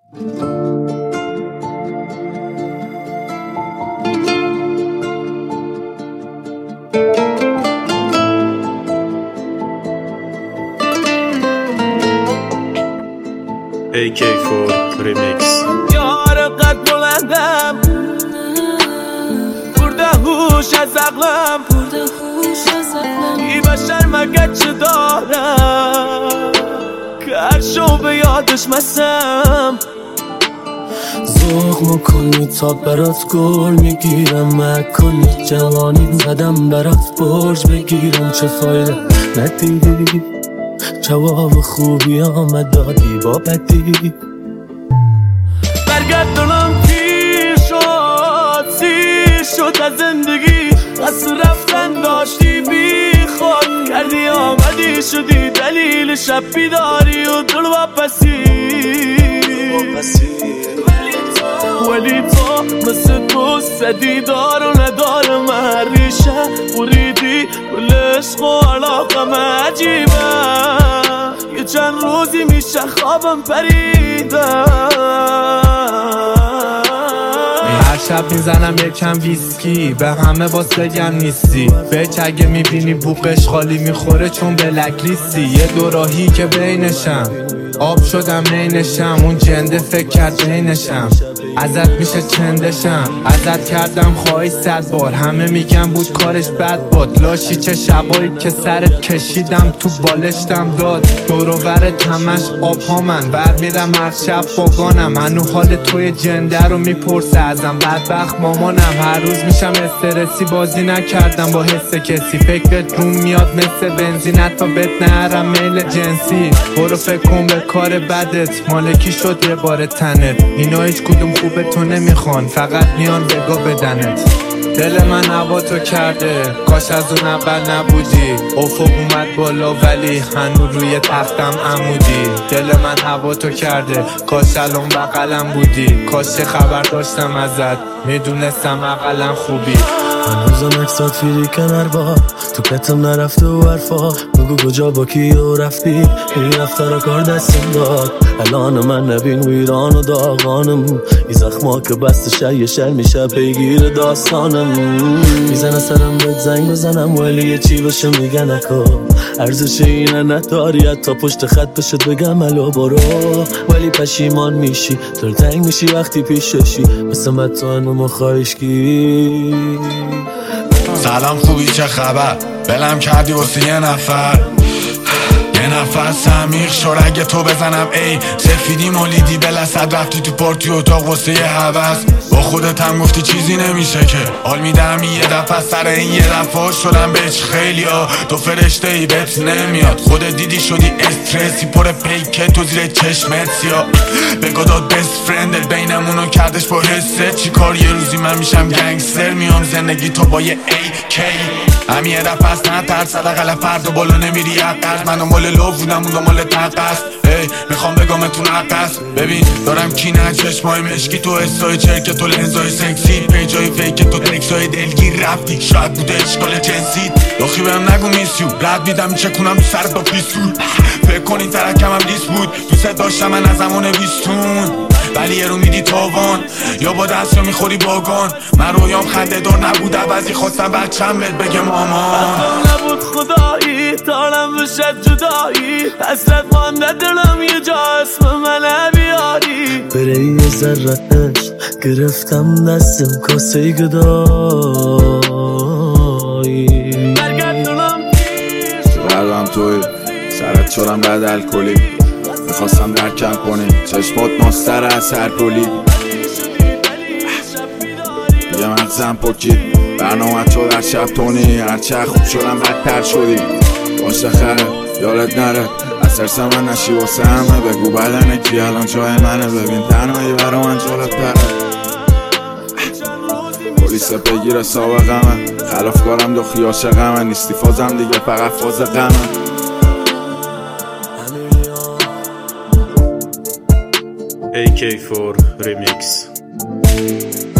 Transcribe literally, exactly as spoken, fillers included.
ای کی فور ریمیکس. یار قد بلندم برده هوش از عقلم، ای بشر مگه چه دارم که هر شو به یادش مسم. زغم کنی تا برات گل میگیرم، من کلی جوانی زدم برات برج بگیرم. چه فایده ندیدی جواب خوبی آمد دادی با بدی. برگردونم پیر شد سیر شد از زندگی، قصد رفتن داشتی بی خود کردی آمدی شدی دلیل شب بیداری و دل واپسی. ولی تو مثل تو سدی دار و نداره، من ریشه بریدی کل عشق و علاقم عجیبه. یه چند روزی میشه خوابم پریدم. هر شب میزنم یکم ویسکی به همه باز بگم نیستی. بچ اگه میبینی بوقش خالی میخوره چون بلک لیستی. یه دوراهی که بینشم آب شدم نینشم، اون جنده فکر کرد بینشم ازت میشه چندشم. ازت کردم خواهی صد بار، همه میگن بود کارش بد باد. لاشی چه شبایی که سرت کشیدم تو بالشتم داد. دوروبرت همش آب ها من بر میرم هر شب باگانم. منو حال توی جنده رو میپرسه ازم، بدبخت مامانم. هر روز میشم استرسی بازی نکردم با حس کسی. فکرت روم میاد مثل بنزین حتی بهت نهرم میل جنسی. برو فکر کن به کار بدت مالکی شد یه بار تنت. اینا هیچ کدوم خوبه تو نمیخوان، فقط میان بگا بدنت. دل من هوا تو کرده کاش از اون اول نبودی. افق اومد بالا ولی هنو روی تختم عمودی. دل من هوا تو کرده کاش الان بغلم بودی. کاش خبر داشتم ازت میدونستم اقلن خوبی. هنوزم اکسات فیری کنر با تو پتم نرفته و حرفا. بگو کجا با کیو رفتی این رفتارا کار دستم داد. الان من نبین ویران و داغانم، ای زخما که بست شای شر میشه پیگیر داستانم. میزنه سرم بهت زنگ بزنم ولی یه چی باشه میگه نکن. ارزش اینه نداری تا پشت خط بشد بگم الو برو. ولی پشیمان میشی دلتنگ میشی وقتی پیششی، مثل من تو انو خواهشگی. سلام خوبی چه خبر؟ بلم کردی واسه یه نفر، یه نفس عمیق شد اگه تو بزنم ای سفیدی مولیدی بلسد رفتی تو پارتی اتاق واسه یه هوس. با خودت هم گفتی چیزی نمیشه که حال میدم یه دفعه سر این یه دفعه شدم بهش خیلی ها. تو فرشته ای بهت نمیاد خودت دیدی شدی استرسی پر پیکه تو زیر چشمت سیا. بگو داد بست فرندت بینمونو کردش با حسه. چی کار یه روزی من میشم گنگستر میام زندگی تو با یه ای کی. همین یه دفعه است نترس حداقل فردا بالا نمیری حقست. من مال لو بودم اون مال تق است. ای میخوام بگامتون حق است. ببین دارم کینه چشمای مشکی تو حسای چرک تو لنزای سکسی. پیجای فیک تو تکسای دلگیر رفتی شاید بوده اشکال جنسی. داخی بهم نگو میسیو رد میدم چکونم تو سرت با پیستول. فکر کن این ترکم هم لیست بود دوست داشتم من از زمان بیستون. ولی یه رو میدی تاوان یا با دست یا میخوری باگان. من رویام خنده دار نبود عوضی خواستم بچم بهت بگم مامان. نبود خدایی تارم بشد جدایی، حسرت مانده دلم یه جا اسم من بیاری. بره یه ذره عشق گرفتم دستم کاسه گدایی. برگردونم پیش بردم توی سرت شدم بعد الکلی. میخواستم درکم کنی چشمات ماستر اثر کلی. یه مغزم پکید برنامه تو در شب تونی. هرچه خوب شدم بدتر شدی باشه خره یادت نره. از ترس من نشی واسه همه بگو بدنه کی الان جای منه. ببین تنهایی برا من جالب تره. پلیس بگیره سابقمه خلافکارم دو خیاش غمه. نیستی فازم دیگه فقط فاز غمه. ای کی فور ریمیکس.